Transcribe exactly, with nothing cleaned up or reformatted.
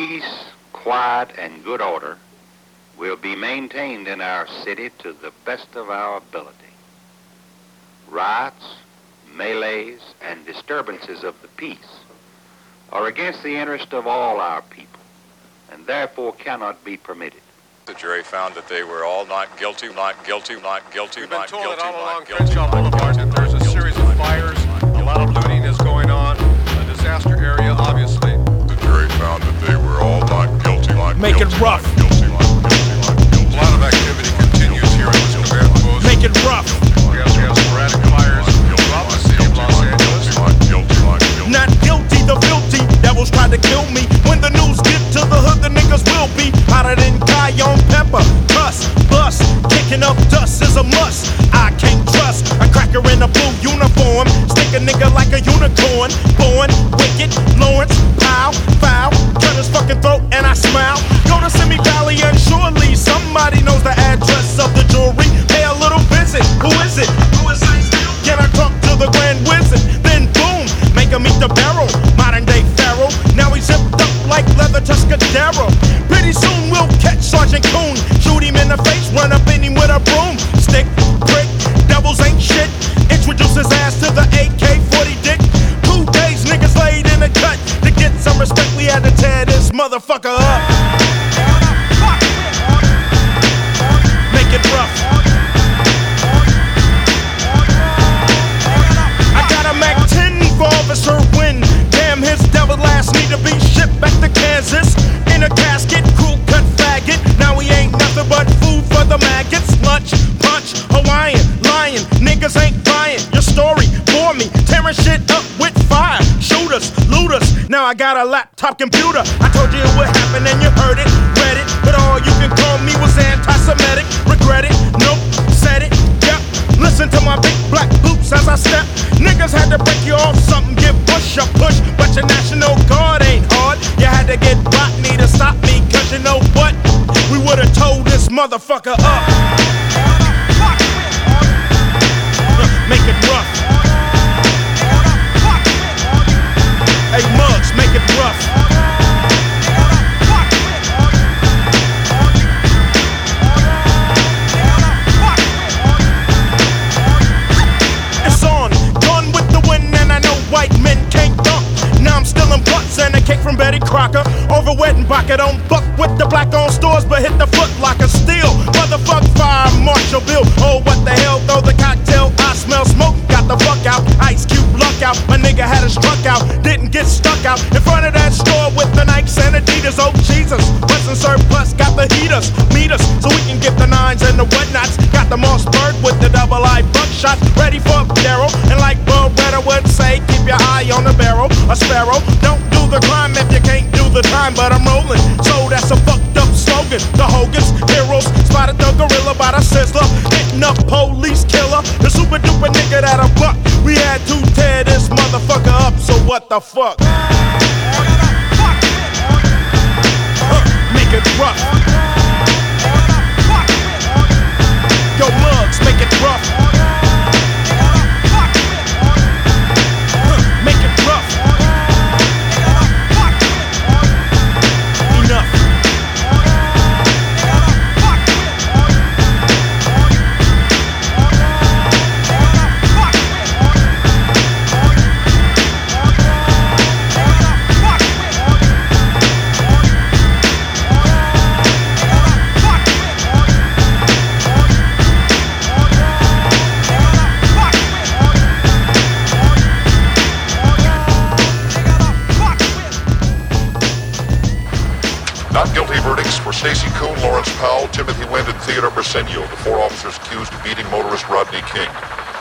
peace, quiet, and good order will be maintained in our city to the best of our ability. Riots, melees, and disturbances of the peace are against the interest of all our people, and therefore cannot be permitted. The jury found that they were all not guilty, not guilty, not guilty, We've been not told guilty, that all along not guilty, Crenshaw not Boulevard guilty, that there's a not series guilty, of fires, a lot of looting is going on, a disaster area, obviously. The jury found that they were all not guilty, not Make guilty, it rough. not guilty, not guilty, not guilty. A lot of activity continues here in this command post. Make it rough. We have, we have sporadic fires throughout the city of Los Angeles. Not guilty, not guilty. Not guilty, the filthy devils tried to kill me. When the news get to the hood, the niggas will be hotter than cayenne pepper. Cuss, bust, kicking up dust is a must. I can't trust a cracker in a blue uniform. Stick a nigga like a unicorn. Born wicked, Lawrence, pow, foul. Cut his fucking throat and I smile. Go to Simi Valley and surely somebody knows the address of the jewelry. Pay a little visit. Who is it? Who is it? Can I talk to the Grand Wizard? Then boom, make him eat the barrel. Modern day Pharaoh. Now he's zipped up like leather Tuscadero. Pretty soon we'll catch Sergeant Coon. Shoot him in the face, run up in him with a broom. Stick, prick, devils ain't shit. Introduce his ass to the A K forty dick. Two days niggas laid in the cut. To get some respect we had to tear this motherfucker up. Make it rough. I got a Mac ten for Officer Win. Damn, his devil ass need to be shipped back to Kansas. In a casket, crew cut faggot. Now he ain't nothing but food for the maggots. Lunch, punch, Hawaiian, lying. Niggas ain't buying your story. Bore me, tearing shit up with fire. Shoot us, loot us. Now I got a laptop computer. I told you it would happen and you heard it, read it. But all you can call me was anti-Semitic. Regret it, nope, said it, yep. Listen to my big black boots as I step. Niggas had to break you off something, give Bush a push. But your National Guard ain't hard. You had to get Rodney to stop me, cause you know what? We would've told this motherfucker up. Make it rough. Hey Muggs, make it rough. It's on, gone with the wind, and I know white men can't dunk. Now I'm still in butts and a cake from Betty Crocker. Over wet and bucket on buck with the black on stores, but hit the foot like a steel. Motherfuck fire, Marshall Bill. Oh, what the hell, throw the cocktail, I smell smoke. Got the fuck out, Ice Cube luck out. My nigga had us struck out, didn't get stuck out. In front of that store with the Nikes and Adidas. Oh Jesus, Western surplus, got the heaters, meet us, so we can get the nines and the whatnots. Got the Mossberg with the double I buckshot, ready for Darrow. And like Beretta would say, keep your eye on the barrel. A sparrow, don't do the crime if you can't do the time, but I'm rolling. So that's a fucked up slogan. The Hogans, heroes, spotted the gorilla by the sizzler. Hitting up police killer, the super duper nigga that a buck. We had to tear this motherfucker up, so what the fuck? Huh, make it rough. Yo, Muggs, make it rough. Huh, make it rough. Enough. Not guilty verdicts for Stacy Coon, Lawrence Powell, Timothy Wind, and Theodore Briseño, the four officers accused of beating motorist Rodney King.